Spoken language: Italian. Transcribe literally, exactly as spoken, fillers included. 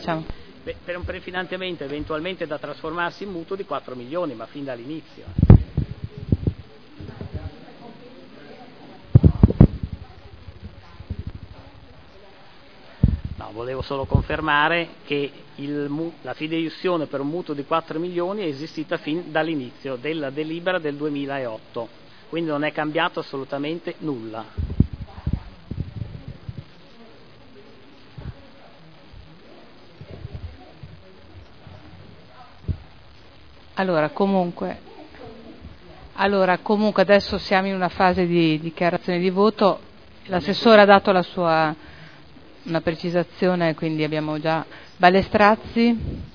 facciamo? Beh, per un prefinanziamento eventualmente da trasformarsi in mutuo di quattro milioni, ma fin dall'inizio. No, volevo solo confermare che il, la fideiussione per un mutuo di quattro milioni è esistita fin dall'inizio della delibera del duemilaotto, quindi non è cambiato assolutamente nulla. Allora comunque, allora comunque adesso siamo in una fase di dichiarazione di voto, l'assessore ha dato la sua una precisazione, quindi abbiamo già Balestrazzi.